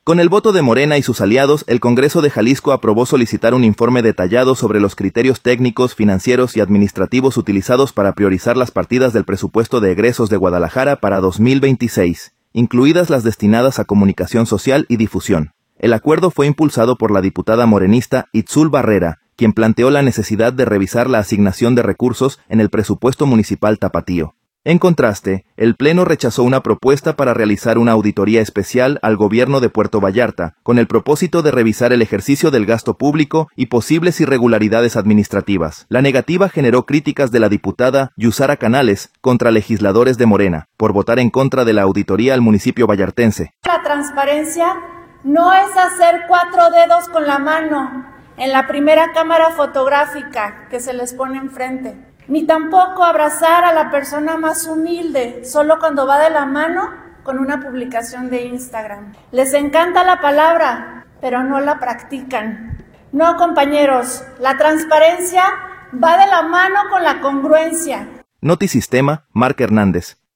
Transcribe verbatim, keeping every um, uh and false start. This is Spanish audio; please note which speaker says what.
Speaker 1: Con el voto de Morena y sus aliados, el Congreso de Jalisco aprobó solicitar un informe detallado sobre los criterios técnicos, financieros y administrativos utilizados para priorizar las partidas del presupuesto de egresos de Guadalajara para dos mil veintiséis, incluidas las destinadas a comunicación social y difusión. El acuerdo fue impulsado por la diputada morenista Itzul Barrera, quien planteó la necesidad de revisar la asignación de recursos en el presupuesto municipal tapatío. En contraste, el Pleno rechazó una propuesta para realizar una auditoría especial al gobierno de Puerto Vallarta, con el propósito de revisar el ejercicio del gasto público y posibles irregularidades administrativas. La negativa generó críticas de la diputada Yusara Canales contra legisladores de Morena, por votar en contra de la auditoría al municipio vallartense.
Speaker 2: La transparencia no es hacer cuatro dedos con la mano en la primera cámara fotográfica que se les pone enfrente, ni tampoco abrazar a la persona más humilde solo cuando va de la mano con una publicación de Instagram. Les encanta la palabra, pero no la practican. No, compañeros, la transparencia va de la mano con la congruencia.
Speaker 1: Notisistema, Marc Hernández.